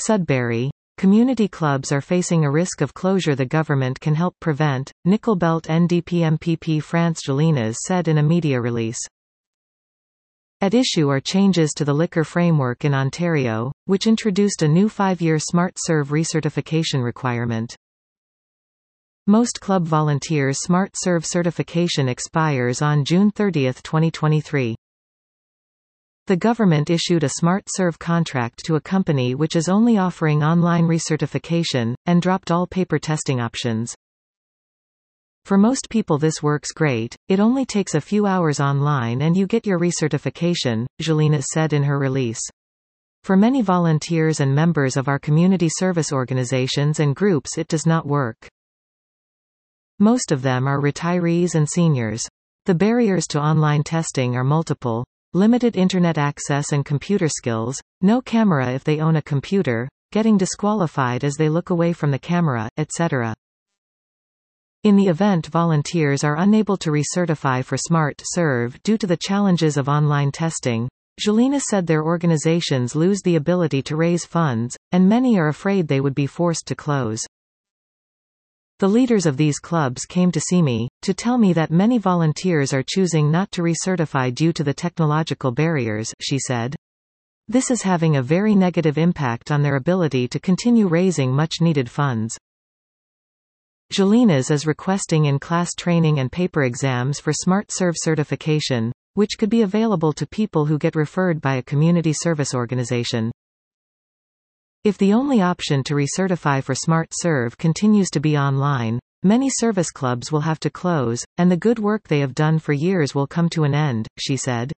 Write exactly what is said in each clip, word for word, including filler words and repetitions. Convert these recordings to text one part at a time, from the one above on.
Sudbury. Community clubs are facing a risk of closure the government can help prevent, Nickel Belt N D P M P P France Gélinas said in a media release. At issue are changes to the liquor framework in Ontario, which introduced a new five-year Smart Serve recertification requirement. Most club volunteers' Smart Serve certification expires on June thirtieth twenty twenty-three. The government issued a Smart Serve contract to a company which is only offering online recertification, and dropped all paper testing options. For most people this works great, it only takes a few hours online and you get your recertification, Gélinas said in her release. For many volunteers and members of our community service organizations and groups it does not work. Most of them are retirees and seniors. The barriers to online testing are multiple: limited internet access and computer skills, no camera if they own a computer, getting disqualified as they look away from the camera, et cetera. In the event volunteers are unable to recertify for Smart Serve due to the challenges of online testing, Gélinas said their organizations lose the ability to raise funds, and many are afraid they would be forced to close. The leaders of these clubs came to see me, to tell me that many volunteers are choosing not to recertify due to the technological barriers, she said. This is having a very negative impact on their ability to continue raising much-needed funds. Gélinas is requesting in-class training and paper exams for Smart Serve certification, which could be available to people who get referred by a community service organization. If the only option to recertify for Smart Serve continues to be online, many service clubs will have to close, and the good work they have done for years will come to an end, she said.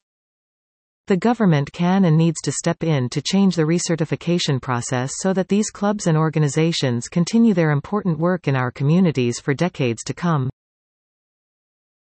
The government can and needs to step in to change the recertification process so that these clubs and organizations continue their important work in our communities for decades to come.